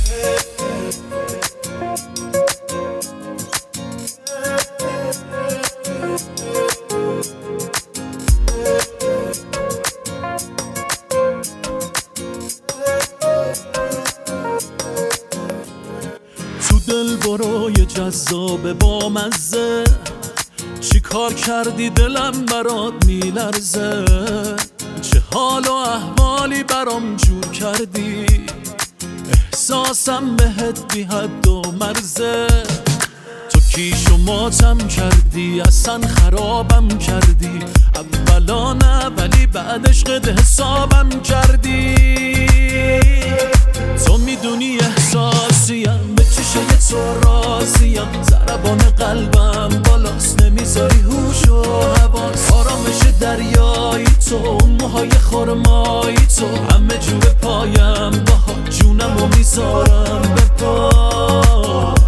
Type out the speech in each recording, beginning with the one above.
تو دل برای جذاب با مزه چی کار کردی دلم برات میلرزه، چه حال و احوالی برام جور کردی، احساسم بهت بی حد و مرزه. تو کیش و ماتم کردی، اصلا خرابم کردی، اولا نه ولی بعد عشقت حسابم کردی. تو میدونی احساسیم، به چشای تو راضیم، ضربان قلبم بالاست، نمیذاری هوش و حواس. آرامش دریایی تو، موهای خرمایی تو، همه جو به پایم، باها جونمو میذارم به پاس.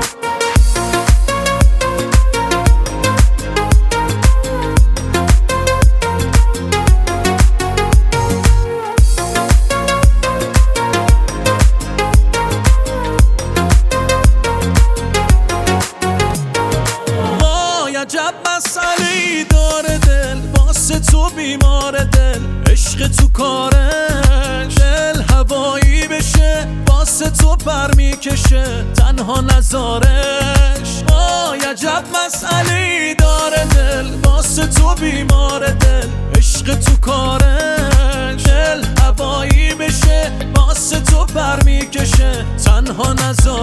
عجب مسئله‌ای داره دل، واسه تو بیمار دل، عشق تو کارش، دل هوایی بشه، واسه تو پر میکشه، تنها نزارش. عجب مسئله‌ای داره دل، واسه تو بیمار دل، عشق تو کارش، دل هوایی بشه، واسه تو پر میکشه، تنها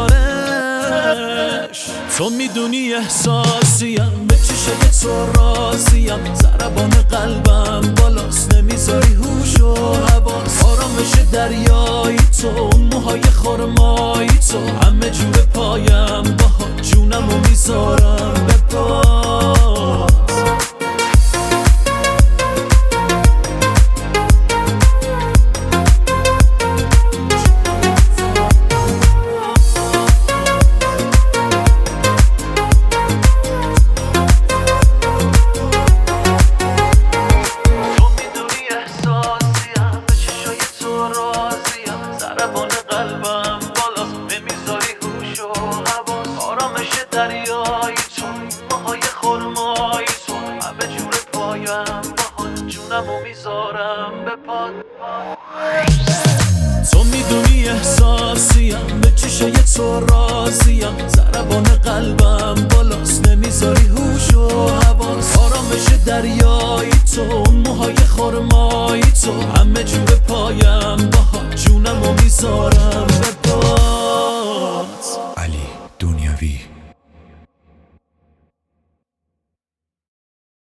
نزارش. تو میدونی احساسیم، به چشای تو راضیم، ضربان قلبم بالاست، نمیذاری هوش و حواس. آرامش دریایی تو، موهای خرمایی تو، همه جو به پایم، باها جونمو میذارم به پاس. دریایی تو، موهای خرمایی تو، همه جور پایم، باها جونمو میذارم به پات. تو میدونی احساسیم، به چشای تو راضیم، ضربان قلبم بالاست، نمیذاری هوش و حواس. آرامش دریایی تو، موهای خرمایی تو، همه جور پایم، باها جونمو میذارم به پات. علی دنیوی.